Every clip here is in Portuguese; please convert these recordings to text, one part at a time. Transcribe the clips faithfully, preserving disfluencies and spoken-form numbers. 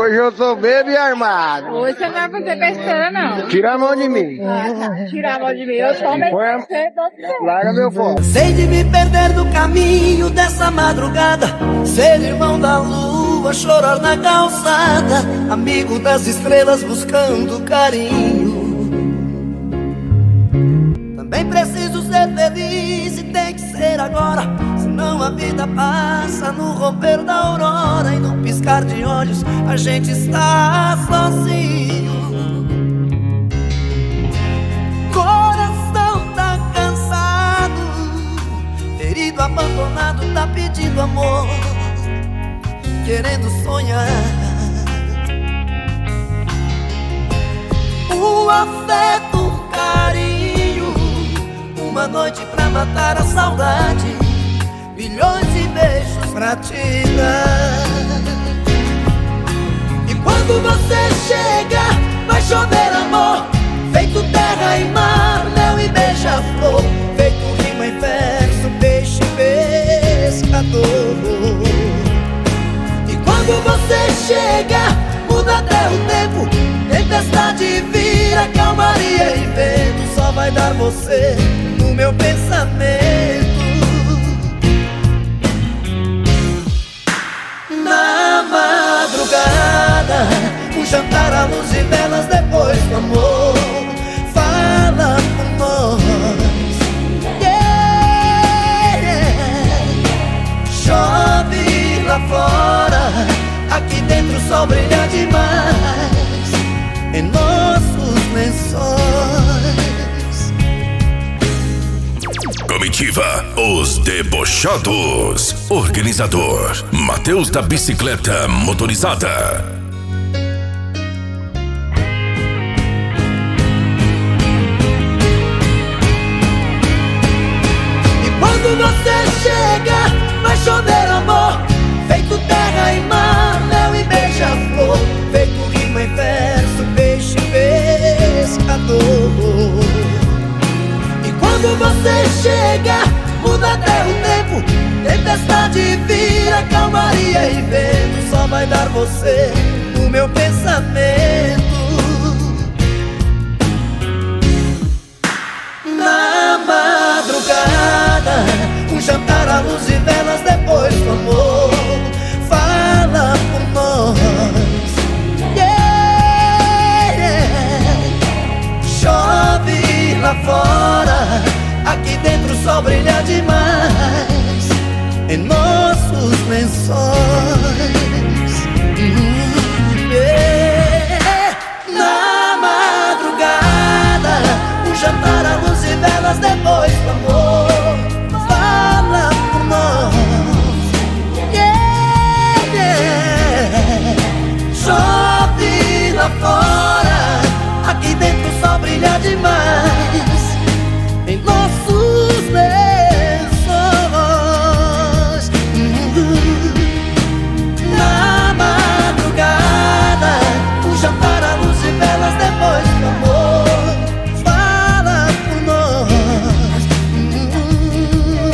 Hoje eu tô bebo e armado. Hoje você não vai fazer besteira, não. Tira a mão de mim. Ah, tá. Tira a mão de mim. Eu só me Põe a- Larga meu fone. Sei de me perder no caminho dessa madrugada, ser irmão da lua, chorar na calçada, amigo das estrelas buscando carinho. Também preciso ser feliz e tem que ser agora, senão a vida passa no romper da aurora, e no piscar de olhos a gente está sozinho. Coração tá cansado, ferido, abandonado, tá pedindo amor, querendo sonhar. Um afeto, um carinho, uma noite pra matar a saudade, milhões de beijos pra te dar. E quando você chega, vai chover amor, feito terra e mar, mel e beija-flor, feito rima e verso, peixe e pescador. E quando você chega, muda até o tempo, tempestade vira, calmaria e vento, só vai dar você no meu pensamento. Na madrugada, um jantar à luz e velas depois do amor, fala por nós, yeah. Chove lá fora, aqui dentro o sol brilha demais em nossos lençóis. Comitiva Os Debochados. Organizador Matheus da Bicicleta Motorizada. E quando você chega, vai chover amor, feito terra e mar, mel e beija-flor, feito rima e verso, peixe e pescador. E quando você chega, muda até o tempo, tempestade vira, calmaria e vento, só vai dar você no meu pensamento. Na madrugada, um jantar à luz e velas depois do amor, fala por nós, yeah. Chove lá fora, aqui dentro o sol brilha demais em nossos lençóis. Uhum, yeah. Na madrugada, um jantar à luz e velas depois do amor, fala por nós, yeah, yeah. Chove lá fora, aqui dentro o sol brilha demais em nossos lençóis. Uhum. Na madrugada, um jantar à luz e velas depois do amor, fala por nós. Uhum.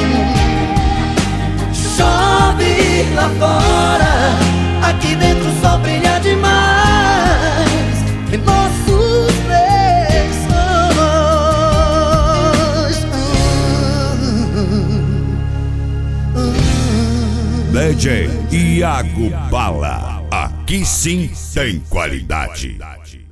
Chove lá fora, aqui dentro o sol brilha demais em nossos lençóis. D J Iago Bala. Aqui sim tem qualidade.